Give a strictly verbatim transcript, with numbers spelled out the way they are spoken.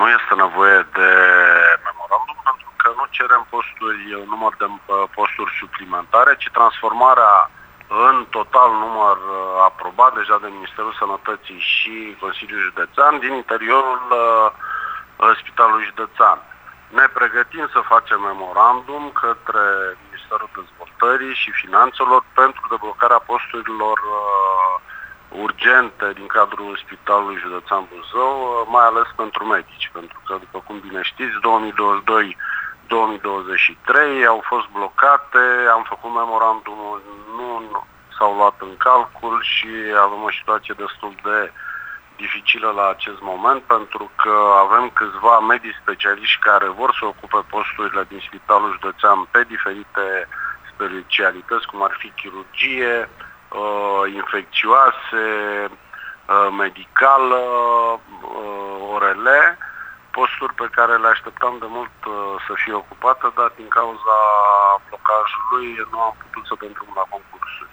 nu este nevoie de memorandum pentru că nu cerem posturi, număr de posturi suplimentare, ci transformarea în total număr aprobat deja de Ministerul Sănătății și Consiliul Județean din interiorul uh, Spitalului Județean. Ne pregătim să facem memorandum către Ministerul Dezvoltării și Finanțelor pentru deblocarea posturilor uh, urgente din cadrul Spitalului Județean Buzău, mai ales pentru medici, pentru că, după cum bine știți, două mii douăzeci și doi două mii douăzeci și trei au fost blocate, am făcut memorandumul, nu s-au luat în calcul și avem o situație destul de dificilă la acest moment, pentru că avem câțiva medici specialiști care vor să ocupe posturile din Spitalul Județean pe diferite specialități, cum ar fi chirurgie, infecțioase, medicală, O R L, posturi pe care le așteptam de mult să fie ocupate, dar din cauza blocajului nu am putut să dăm drumul la concursuri.